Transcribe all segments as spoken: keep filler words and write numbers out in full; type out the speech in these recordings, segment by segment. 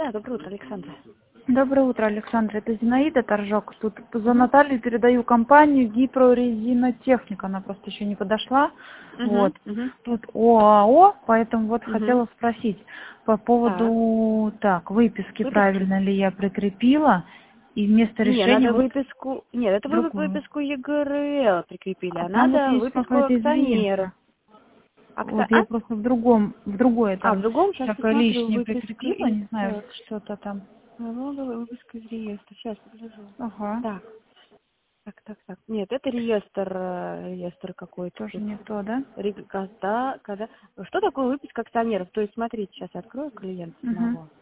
Да, доброе утро, Александра. Доброе утро, Александра. Это Зинаида Торжок. Тут за Наталью передаю компанию Гипрорезинотехника. Она просто еще не подошла. Угу, Вот. угу, Тут ОАО, поэтому вот угу. хотела спросить по Так, поводу, так, выписки, выписки? правильно ли я прикрепила, и вместо Не, решения надо вот выписку... Нет, это вы другую. выписку ЕГРЛ прикрепили, А а там вот надо есть выписку какая-то из акционеров. реестра. Акци... Вот А? я просто в другом, в другое А, в там другом сейчас всякое посмотрю. лишнее Выписка прикрепила, из... не знаю, Так, что-то там. налоговая выписка из реестра. Сейчас, подожду. Ага, Так, так, так, так. Нет, это реестр, э, реестр какой-то тоже тут. не то, да? Рeg- Когда, когда... Что такое выписка акционеров? То есть, смотрите, сейчас я открою клиента Угу. самого.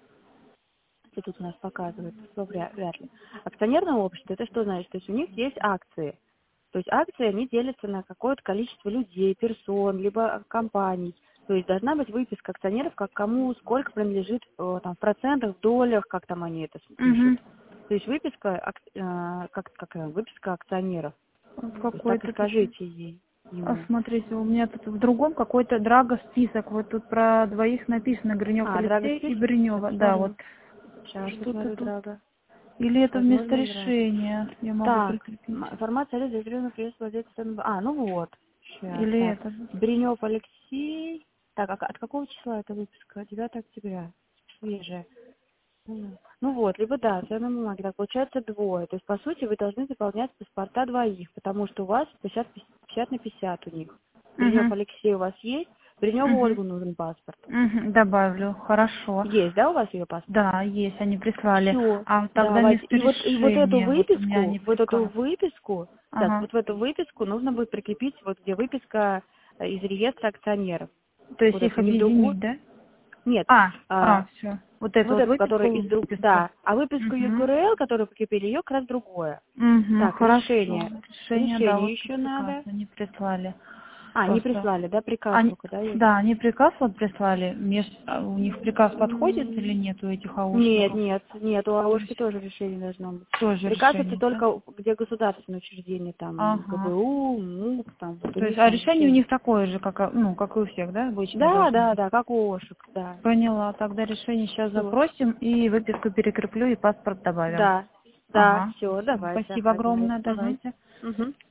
Что тут у нас показывает, что вряд, вряд ли. Акционерное общество, это что значит? То есть у них есть акции. То есть акции, они делятся на какое-то количество людей, персон, либо компаний. То есть должна быть выписка акционеров, как кому сколько принадлежит э, там, в процентах, в долях, как там они это Угу. пишут. То есть выписка, ак- э, как, какая, выписка акционеров. Вот То есть так и какой-то тут. скажите ей, А ему. смотрите, у меня тут в другом какой-то драго список. Вот тут про двоих написано Гринев А, Драга Алексей и список? Сейчас Бринева. Да, вот посмотрю. Сейчас что-то посмотрю, тут. Драга. Или это вместо Возможно, Драга. решения я могу Так, прикрепить. м, информация о зарегистрированном приезде владельца ЦНБ. А, ну вот. Сейчас, Или так. это. Бринев Алексей. Так, а от какого числа это выпуска? девятого октября. Свежая. М. Ну вот, либо да, ценные бумаги. Так, получается двое. То есть, по сути, вы должны заполнять паспорта двоих, потому что у вас пятьдесят, пятьдесят на пятьдесят у них. Бринев Угу. Алексей у вас есть, Бриневу Угу. Ольгу нужен паспорт. Угу. Добавлю. Хорошо. Есть, да, у вас ее паспорт? Да, есть, они прислали. Все, А тогда давайте. вместо И вот, и вот эту решения, вот у меня выписку, не вот эту приказ. выписку, сейчас, Ага. вот в эту выписку нужно будет прикрепить, вот где выписка э, из реестра акционеров. То есть Вот их эту, не в другую. объединить, да? Нет, А, а, а, все. Вот эту вот вот эту, которая выписку из друг, выписку. да, а выписку Угу. ЕГРЛ, которую прикрепили, ее как раз другое. Угу, Так, хорошо. решение. Решение, да, Решение вот тут еще приказ надо. они прислали. А, не Просто прислали, да, приказ они, только, да, есть? да, они приказ вот прислали. Меж, а у них приказ подходит или М, нет у этих Нет, аушников? нет, нет, у То АОшки есть тоже решение должно быть. тоже Приказ это решение, да? только где государственное учреждение, там Ага. ГБУ, МУК, там, вот у То есть, них а там решение у решение. них такое же, как, а, ну, как и у всех, да, обычно Да, должно да, быть. да, как у ОШек, да. Поняла. Тогда решение сейчас Все. запросим и выписку перекреплю и паспорт добавим. Да, да, Ага. все, Все. давайте, Спасибо ага, Зинаида. огромное. Угу. Давайте. Угу.